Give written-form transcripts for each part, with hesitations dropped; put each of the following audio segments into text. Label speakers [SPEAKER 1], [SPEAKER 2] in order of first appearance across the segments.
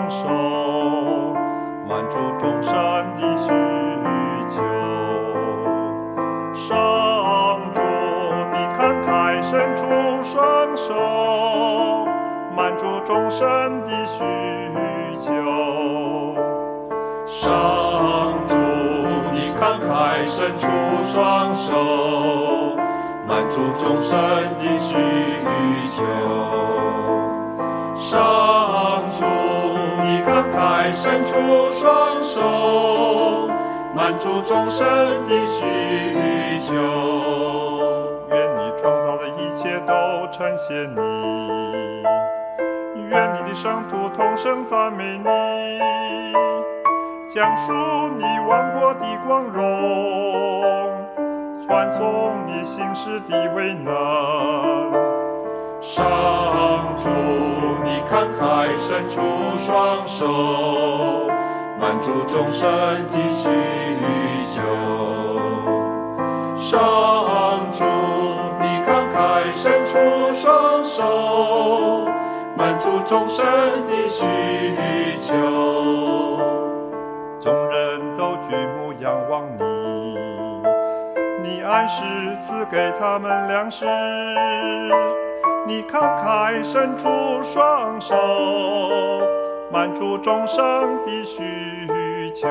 [SPEAKER 1] 手，满足众生的需求。上主，你慷慨伸出双手，满足众生的需求。
[SPEAKER 2] 上主，你慷慨伸出双手，满足众生的需求。上主，你慷慨伸出双手，满足众生的需求。
[SPEAKER 1] 愿你创造的一切都称谢你，愿你的圣徒同声赞美你，讲述你王国的光荣，传颂你行事的伟能。
[SPEAKER 2] 上主，你慷慨伸出双手，满足众生的需求。上主，你慷慨伸出双手，满足众生的需求。
[SPEAKER 1] 众人都举目仰望你，你按时赐给他们粮食，你慷慨伸出双手，满足众生的需求。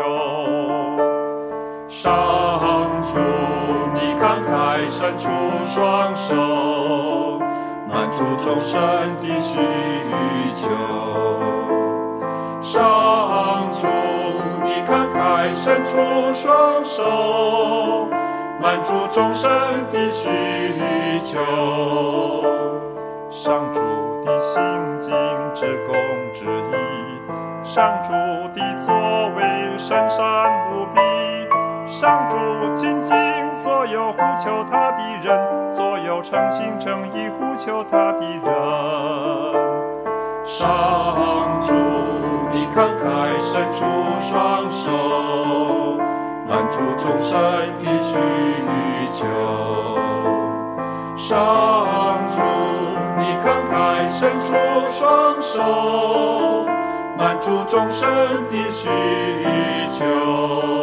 [SPEAKER 2] 上主，你慷慨伸出双手，满足众生的需求。上主，你慷慨伸出双手，满足众生的需求。
[SPEAKER 1] 上主的行径至公至义，上主的作为深善无比，上主亲近所有呼求他的人，所有诚心诚意呼求他的人。
[SPEAKER 2] 上主，你慷慨伸出双手，满足众生的需求。上主，你慷慨伸出双手，满足众生的需求。